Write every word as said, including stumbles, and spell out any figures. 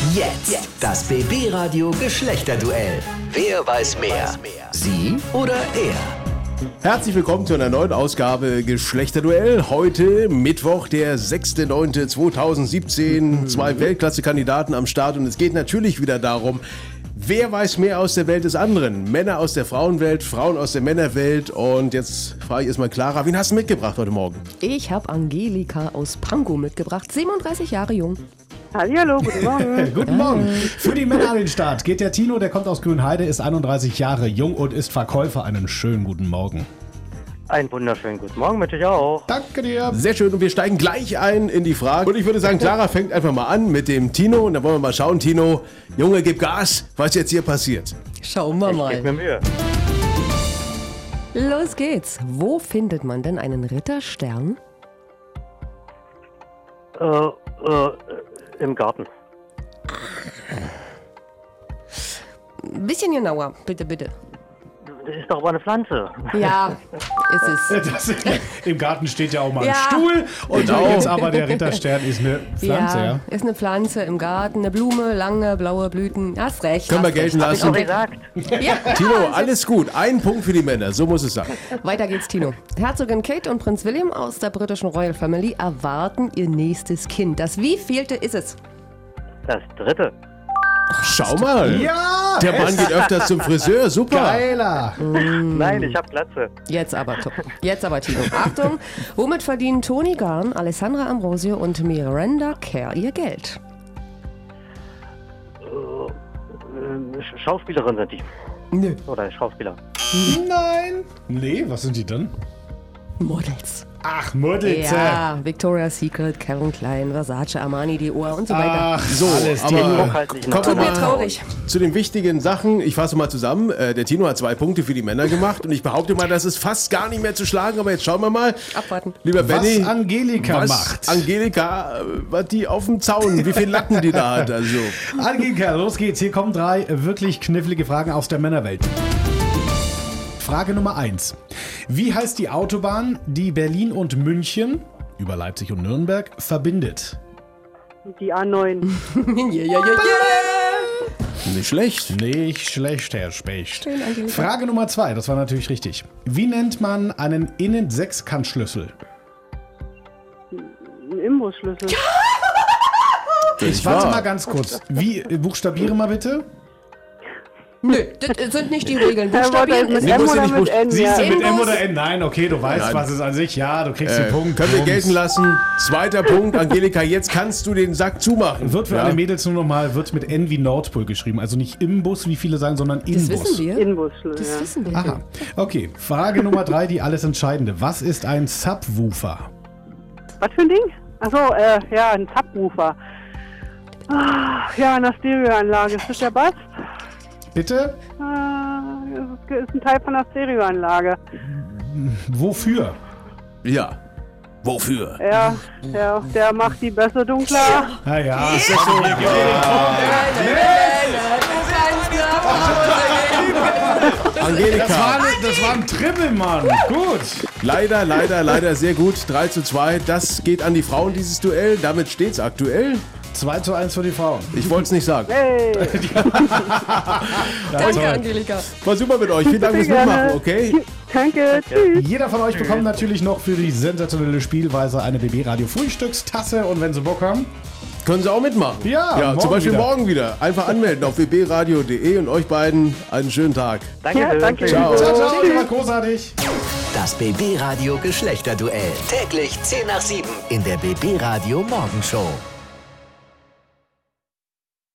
Jetzt das B B-Radio Geschlechterduell. Wer weiß mehr? Sie oder er? Herzlich willkommen zu einer neuen Ausgabe Geschlechterduell. Heute Mittwoch, der sechster neunter zweitausendsiebzehn. Zwei Weltklasse-Kandidaten am Start und es geht natürlich wieder darum, wer weiß mehr aus der Welt des anderen? Männer aus der Frauenwelt, Frauen aus der Männerwelt. Und jetzt frage ich erstmal Clara, wen hast du mitgebracht heute Morgen? Ich habe Angelika aus Pankow mitgebracht, siebenunddreißig Jahre jung. Hallo, guten Morgen. Guten Morgen. Für die Männer an den Start geht der Tino, der kommt aus Grünheide, ist einunddreißig Jahre jung und ist Verkäufer. Einen schönen guten Morgen. Einen wunderschönen guten Morgen mit euch auch. Danke dir. Sehr schön und wir steigen gleich ein in die Frage. Und ich würde sagen, Clara fängt einfach mal an mit dem Tino. Und dann wollen wir mal schauen, Tino, Junge, gib Gas, was jetzt hier passiert. Schauen wir Ich mal. gebe mir Mühe. Los geht's. Wo findet man denn einen Ritterstern? Äh, äh, im Garten. Ein bisschen genauer, bitte, bitte. Das ist doch aber eine Pflanze. Ja, ist es. Das, Im Garten steht ja auch mal ein Ja. Stuhl. Und Genau. jetzt aber der Ritterstern ist eine Pflanze, ja? Ja, ist eine Pflanze im Garten, eine Blume, lange blaue Blüten. Hast recht. Können wir hast gelten recht. lassen. Hab ich doch gesagt. Ja. Tino, alles gut. Ein Punkt für die Männer, so muss es sein. Weiter geht's, Tino. Herzogin Kate und Prinz William aus der britischen Royal Family erwarten ihr nächstes Kind. Das wievielte ist es? Das dritte. Schau mal. Ja! Der Mann geht öfters zum Friseur, super. Geiler. Nein, ich hab Glatze. Jetzt aber, jetzt aber, Tino. Achtung, womit verdienen Toni Garn, Alessandra Ambrosio und Miranda Kerr ihr Geld? Äh, Sch- Schauspielerin sind die. Nö. Oder Schauspieler. Nein. Nee, was sind die dann? Models. Ach, Models. Ja, Victoria's Secret, Calvin Klein, Versace, Armani, Dior und so weiter. Ach, So, alles aber Tino. Hochhaltlichen kommen wir Tut mir mal traurig. zu den wichtigen Sachen. Ich fasse mal zusammen. Äh, der Tino hat zwei Punkte für die Männer gemacht und ich behaupte mal, das ist fast gar nicht mehr zu schlagen. Aber jetzt schauen wir mal. Abwarten. Lieber Benny, Was Angelika was macht. Angelika, äh, was die auf dem Zaun, wie viele Latten die da hat. Also. Angelika, los geht's. Hier kommen drei wirklich knifflige Fragen aus der Männerwelt. Frage Nummer eins. Wie heißt die Autobahn, die Berlin und München, über Leipzig und Nürnberg, verbindet? Die A neun. ja, ja, ja, ja. Nicht schlecht. Nicht schlecht, Herr Specht. Schön, Angelika. Frage Nummer zwei, das war natürlich richtig. Wie nennt man einen Innen-Sechskantschlüssel? Ein Imbusschlüssel. Ich warte mal ganz kurz. Wie, äh, buchstabiere mal bitte. Nö, das sind nicht die Regeln. Herr Wolter, Buchstabieren mit ist M muss ja oder nicht mit buchst- N? Siehst du Ja. mit M Imbus. oder N? Nein, okay, du weißt, Nein. was es an sich. Ja, du kriegst Äh, den Punkt. können wir Bums. gelten lassen. Zweiter Punkt. Angelika, jetzt kannst du den Sack zumachen. Wird für Ja? alle Mädels nur nochmal, wird mit N wie Nordpol geschrieben. Also nicht Imbus, wie viele sagen, sondern Inbus. Das wissen wir. Imbusschlüssel, Das ja. wissen wir. Aha, okay. Frage Nummer drei, die alles Entscheidende. Was ist ein Subwoofer? Was für ein Ding? Achso, äh, ja, ein Subwoofer. Ah, ja, eine Stereoanlage. Ist das der Bass? Bitte? Ah, das ist ein Teil von der Stereoanlage. Wofür? Ja. Wofür? Ja, ja, der macht die Bässe dunkler. Ah ja, ist Angelika. das, war, das war ein Triple, Mann. Gut. Leider, leider, leider sehr gut. drei zu zwei. Das geht an die Frauen, dieses Duell. Damit steht's aktuell. zwei zu eins für die Frauen. Ich wollte es nicht sagen. Hey, Danke, Angelika. War super mit euch. Vielen Dank fürs gerne. Mitmachen, okay? danke, tschüss. Jeder von euch bekommt natürlich noch für die sensationelle Spielweise eine B B-Radio Frühstückstasse. Und wenn sie Bock haben, Können Sie auch mitmachen. Ja, ja morgen zum Beispiel wieder. morgen wieder. Einfach anmelden auf w b radio punkt de und euch beiden einen schönen Tag. Danke, Ja, danke. Ciao. ciao, ciao, ihr wart großartig. Das B B-Radio Geschlechterduell. Täglich zehn nach sieben in der B B-Radio Morgenshow.